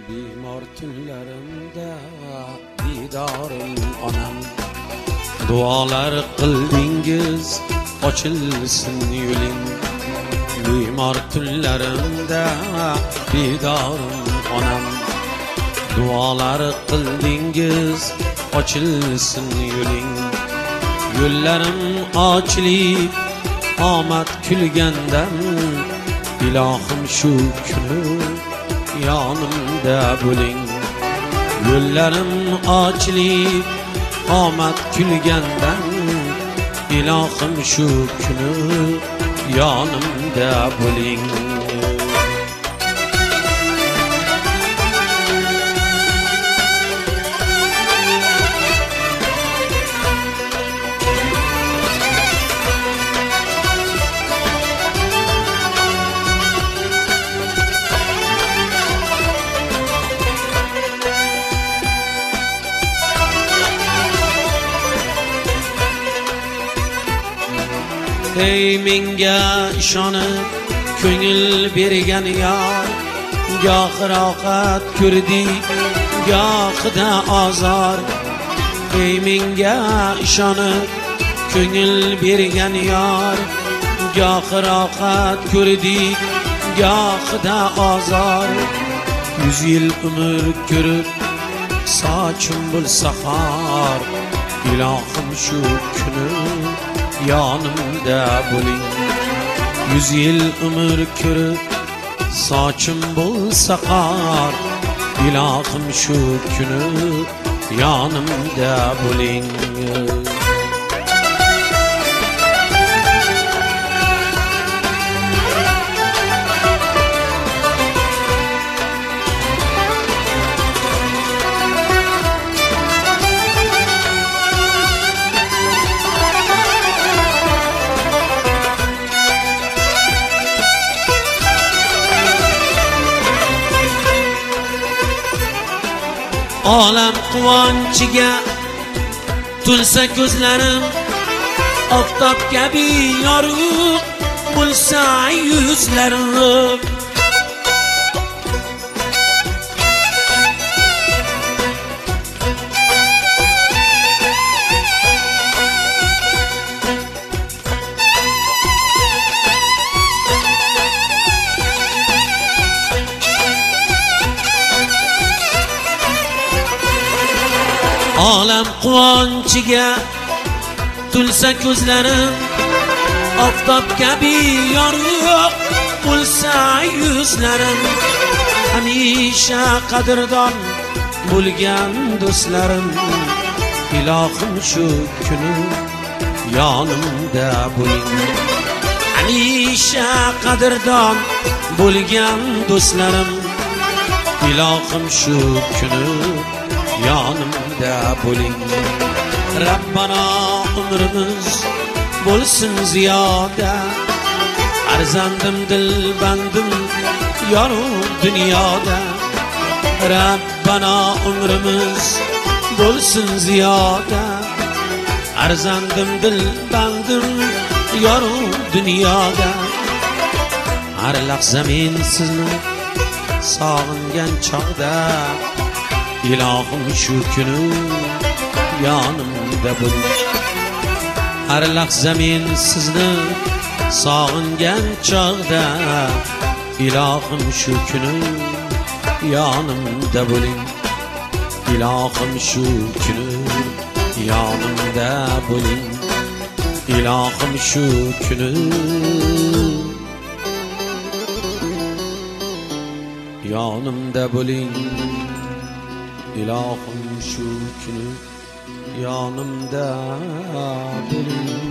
Bemor tunlarimda didorim onam, duolar qildingiz ochilsin yo'ling. Bemor tunlarimda didorim onam, duolar qildingiz ochilsin yo'ling. Yo'llarim ochilib omad kulgandan, ilohim shu kuni yonimda bo'ling. Yo'llarim ochilib omad kulgandan, ilohim shu kuni yonimda bo'ling. Ey menga ishonib ko'ngil bergan yor, goh rohat ko'rdik, gohida azor. Ey menga ishonib ko'ngil bergan yor, goh rohat ko'rdik, gohida azor. 100 yil umr ko'rib sochim bo'lsa xor, ilohim shu kuni yonimda bo'ling. 100 yil umr ko'rib sochim bo'lsa xor, ilohim shu kuni yonimda bo'ling. Olam quvonchiga to'lsa ko'zlarim, oftob kabi yorug' bo'lsa yuzlarim. Olam quvonchiga to'lsa ko'zlarim, oftob kabi yorug' bo'lsa yuzlarim. Hamisha qadrdon bo'lgan do'stlarim, ilohim shu kuni yonimda bo'ling. Hamisha qadrdon bo'lgan do'stlarim, ilohim shu kuni yonimda bo'ling. Rabbana umrimiz bo'lsin ziyoda, farzandim dilbandim yorug' dunyoda. Rabbana umrimiz bo'lsin ziyoda, farzandim dilbandim yorug' dunyoda. Har lahza men sizni sog'ingan chog'da, ilohim shu kuni yonimda bo'ling. Har lahza men sizni sog'ingan chog'da, ilohim shu kuni yonimda bo'ling. Ilohim shu kuni yonimda bo'ling. Ilohim shu kuni yonimda bo'ling. Ilohim shu kuni yonimda bo'ling.